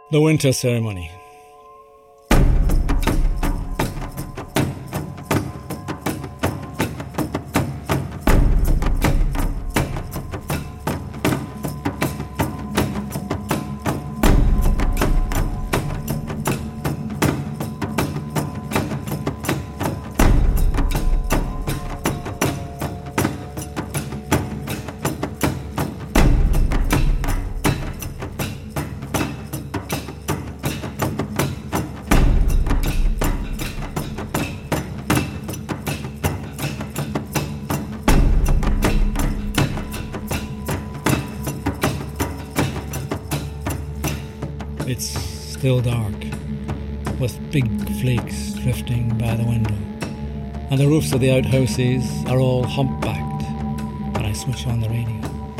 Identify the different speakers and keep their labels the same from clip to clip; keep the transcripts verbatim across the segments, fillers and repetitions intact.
Speaker 1: The Winter Ceremony. It's still dark, with big flakes drifting by the window, and the roofs of the outhouses are all humpbacked when I switch on the radio.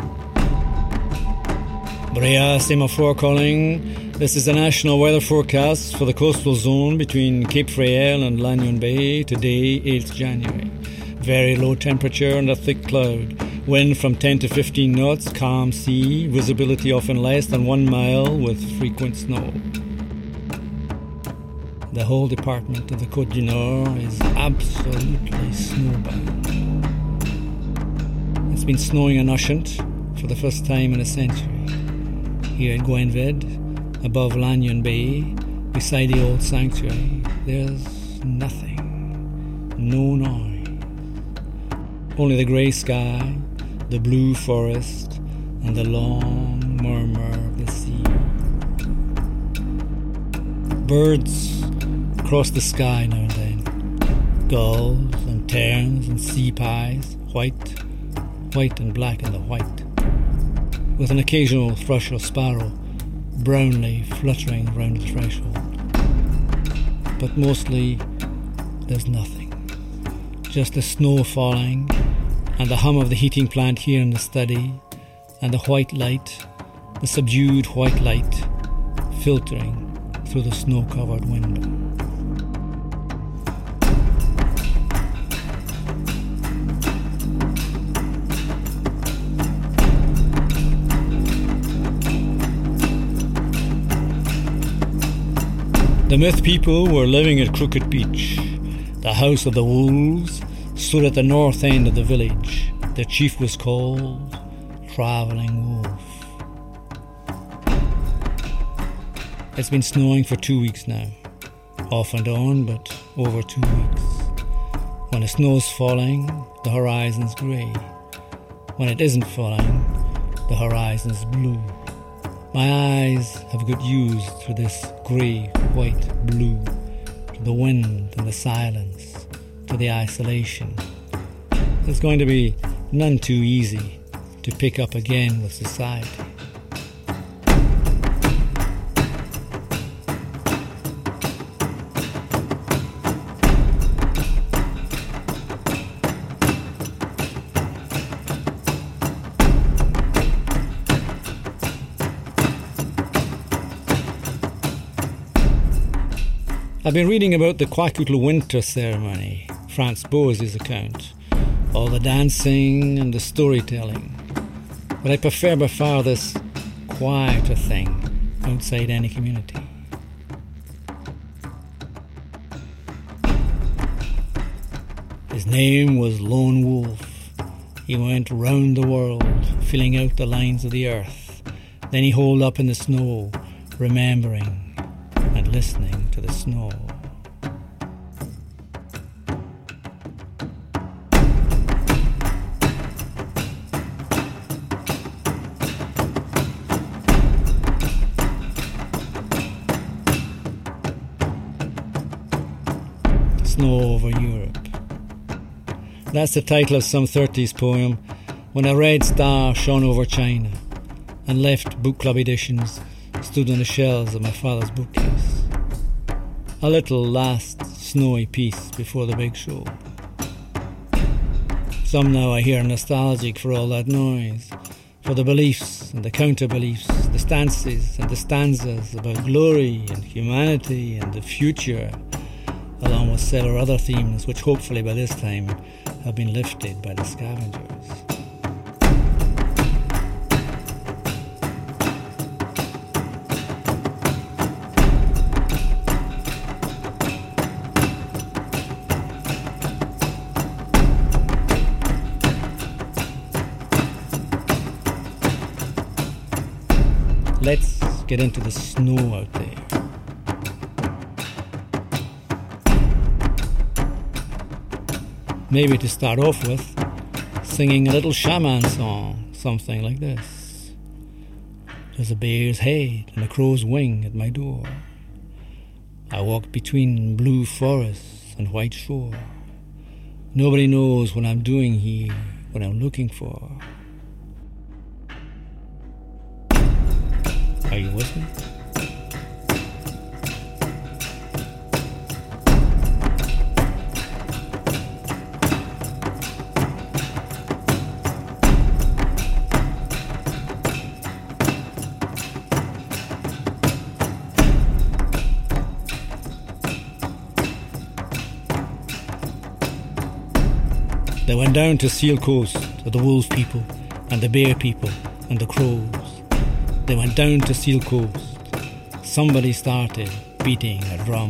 Speaker 1: Brea Semaphore calling. This is the national weather forecast for the coastal zone between Cape Freyel and Lanyon Bay, today, eighth of January. Very low temperature and a thick cloud. Wind from ten to fifteen knots, calm sea, visibility often less than one mile with frequent snow. The whole department of the Côte du Nord is absolutely snowbound. It's been snowing in Ushant for the first time in a century. Here at Gwenved, above Lanyon Bay, beside the old sanctuary, there's nothing, no noise. Only the grey sky, the blue forest, and the long murmur of the sea. Birds cross the sky now and then. Gulls and terns and sea pies, white, white and black in the white, with an occasional thrush or sparrow brownly fluttering round the threshold. But mostly there's nothing. Just the snow falling, and the hum of the heating plant here in the study, and the white light, the subdued white light, filtering through the snow-covered window. The Myth people were living at Crooked Beach. The House of the Wolves stood at the north end of the village. Their chief was called Travelling Wolf. It's been snowing for two weeks now, off and on, but over two weeks. When the snow's falling, the horizon's grey. When it isn't falling, the horizon's blue. My eyes have got used to this grey, white, blue, to the wind and the silence, to the isolation. It's going to be none too easy to pick up again with society. I've been reading about the Kwajalein Winter Ceremony, Frans Boas' account, all the dancing and the storytelling. But I prefer by far this quieter thing outside any community. His name was Lone Wolf. He went round the world, filling out the lines of the earth. Then he holed up in the snow, remembering and listening to the snow. Snow over Europe. That's the title of some thirties poem, When a Red Star Shone Over China, and left book club editions stood on the shelves of my father's bookcase. A little last snowy piece before the big show. Somehow I hear nostalgic for all that noise, for the beliefs and the counter-beliefs, the stances and the stanzas about glory and humanity and the future, along with several other themes which hopefully by this time have been lifted by the scavengers. Let's get into the snow out there. Maybe to start off with, singing a little shaman song, something like this. There's a bear's head and a crow's wing at my door. I walk between blue forests and white shore. Nobody knows what I'm doing here, what I'm looking for. Are you with me? They went down to Seal Coast with the wolf people and the bear people and the crows. They went down to Seal Coast. Somebody started beating a drum.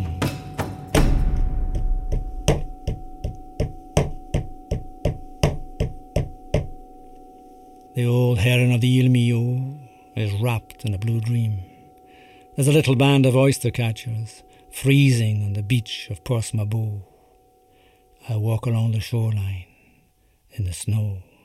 Speaker 1: The old heron of the Ilmeo is wrapped in a blue dream. There's a little band of oyster catchers freezing on the beach of Portsmouth Bow. I walk along the shoreline in the snow.